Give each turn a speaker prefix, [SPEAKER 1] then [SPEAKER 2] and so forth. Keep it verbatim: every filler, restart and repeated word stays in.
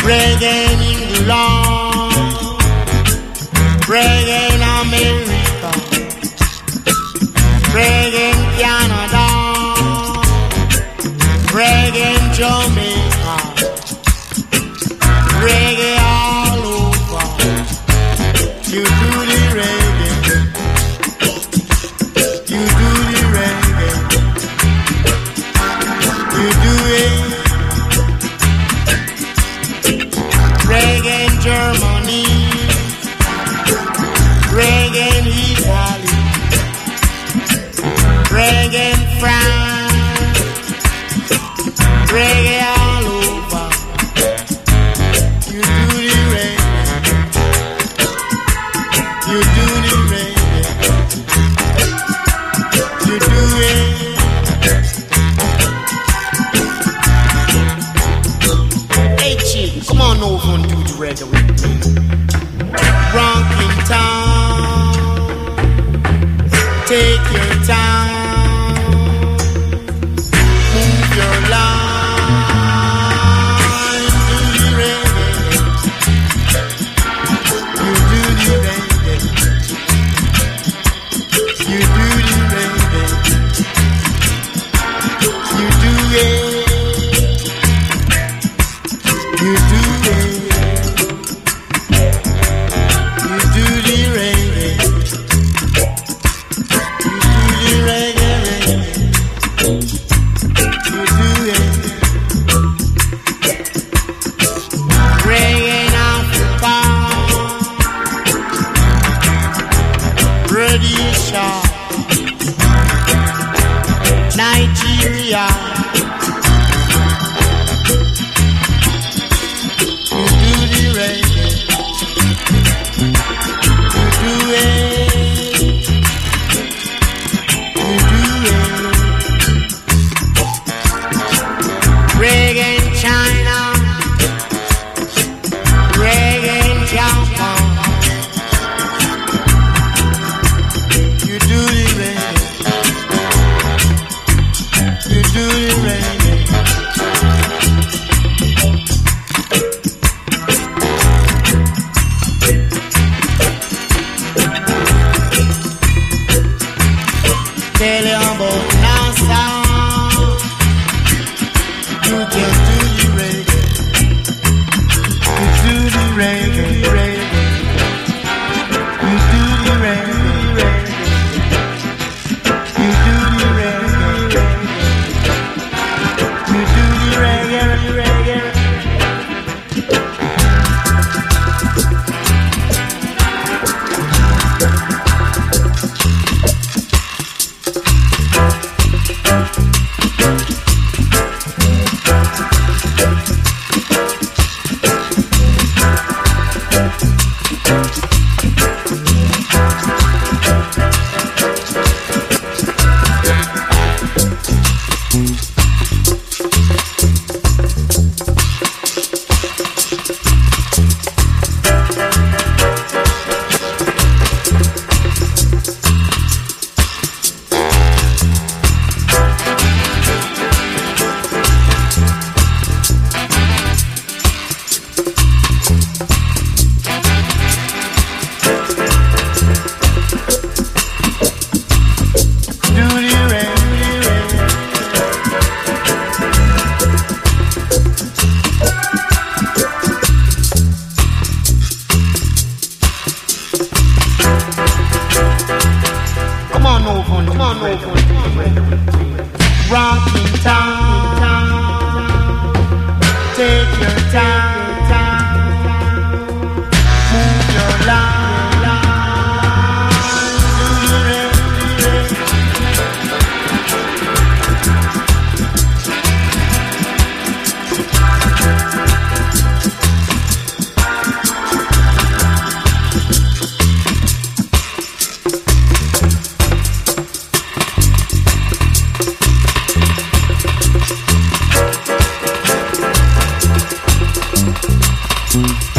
[SPEAKER 1] reggae in England, reggae in America, reggae in Canada, reggae in Jamaica, reggae all over. You do the reggae, you do the reggae, you do it. Reggae in Germany, reggae in Italy, reggae in France, reggae all over. You do the reggae, you do the reggae, you do it. Hey chick, come on over and do the reggae with me. Rockin' town, take your time, move your line, do the reggae, you do the reggae, you do the reggae, you do it, you do it. Nigeria, you do the reggae, you do it, you do it. Reggae in China, reggae in Japan, you do the reggae. You do the reggae. Tell you about NASA. You can do the reggae. You do the reggae, reggae. You do the reggae, reggae. You do the reggae, reggae. You do the reggae, reggae. Rockin' town, take your time, move your line, do the reggae. Mm-hmm.